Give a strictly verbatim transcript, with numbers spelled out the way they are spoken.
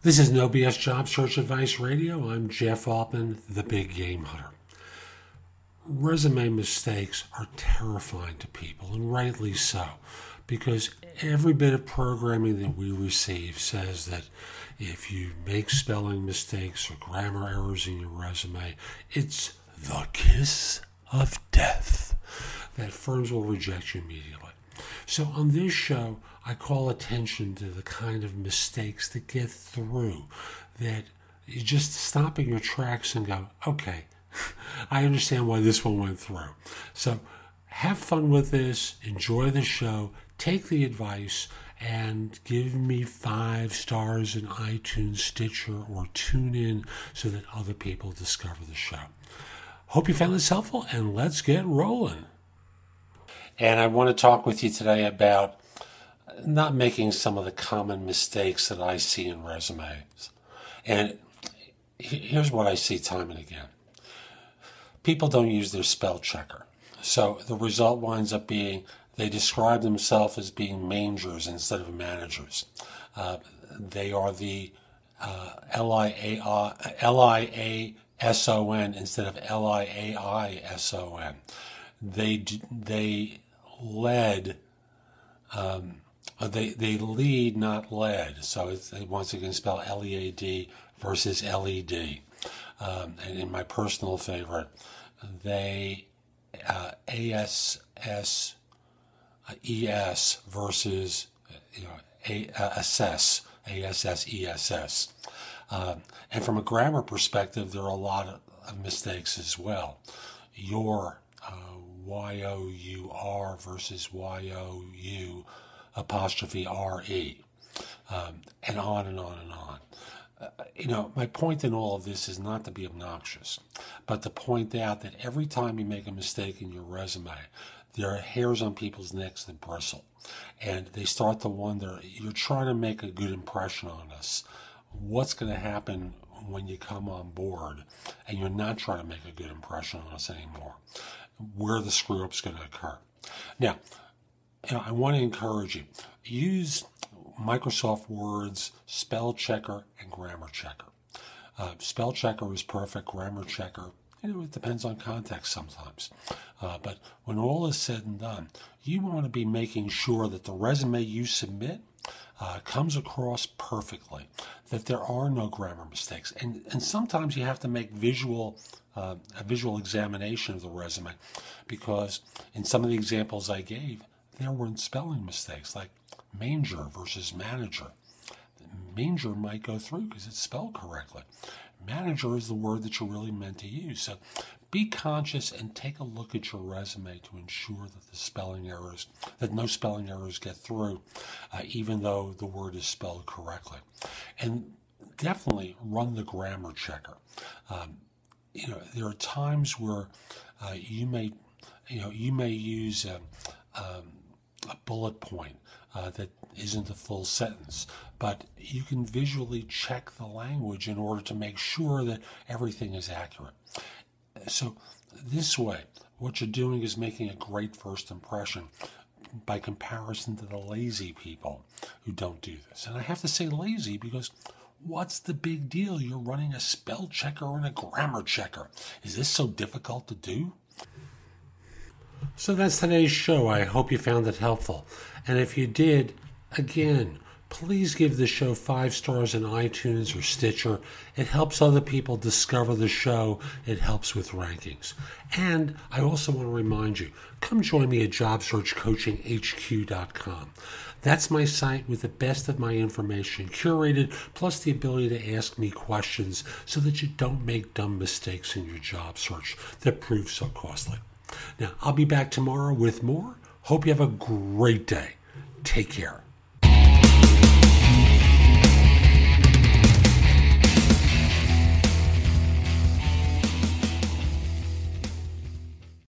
This is No B S Job Search Advice Radio. I'm Jeff Altman, the Big Game Hunter. Resume mistakes are terrifying to people, and rightly so, because every bit of programming that we receive says that if you make spelling mistakes or grammar errors in your resume, it's the kiss of death, that firms will reject you immediately. So on this show, I call attention to the kind of mistakes that get through, that you just stop in your tracks and go, okay, I understand why this one went through. So have fun with this, enjoy the show, take the advice, and give me five stars in iTunes, Stitcher, or TuneIn so that other people discover the show. Hope you found this helpful, and let's get rolling. And I want to talk with you today about not making some of the common mistakes that I see in resumes. And here's what I see time and again. People don't use their spell checker. So the result winds up being they describe themselves as being mangers instead of managers. Uh, they are the uh, L I A S O N instead of L I A I S O N. They they led, um, they they lead, not led. So it's, they once again spell L E A D versus L E D. Um, and in my personal favorite, they uh, A S S E S versus you know a, uh, assess A S S E S S. Um, and from a grammar perspective, there are a lot of, of mistakes as well. Your uh, Y O U R versus Y O U apostrophe R E, um, and on and on and on. Uh, you know, my point in all of this is not to be obnoxious, but to point out that every time you make a mistake in your resume, there are hairs on people's necks that bristle, and they start to wonder, you're trying to make a good impression on us. What's going to happen when you come on board and you're not trying to make a good impression on us anymore? Where the screw-up's going to occur. Now, you know, I want to encourage you, use Microsoft Word's spell checker and grammar checker. Uh, spell checker is perfect, grammar checker, you know, it depends on context sometimes. Uh, but when all is said and done, you want to be making sure that the resume you submit uh, comes across perfectly, that there are no grammar mistakes. And, and sometimes you have to make visual uh, a visual examination of the resume, because in some of the examples I gave, there weren't spelling mistakes, like manger versus manager. Manger might go through because it's spelled correctly. Manager is the word that you're really meant to use. So be conscious and take a look at your resume to ensure that the spelling errors, that no spelling errors get through, uh, even though the word is spelled correctly. And definitely run the grammar checker. Um, you know, there are times where uh, you may, you know, you may use a, um, a bullet point uh, that isn't a full sentence, but you can visually check the language in order to make sure that everything is accurate. So this way, what you're doing is making a great first impression by comparison to the lazy people who don't do this. And I have to say lazy because what's the big deal? You're running a spell checker and a grammar checker. Is this so difficult to do? So that's today's show. I hope you found it helpful. And if you did, again, please give the show five stars in iTunes or Stitcher. It helps other people discover the show. It helps with rankings. And I also want to remind you, come join me at job search coaching H Q dot com. That's my site with the best of my information curated, plus the ability to ask me questions so that you don't make dumb mistakes in your job search that prove so costly. Now, I'll be back tomorrow with more. Hope you have a great day. Take care.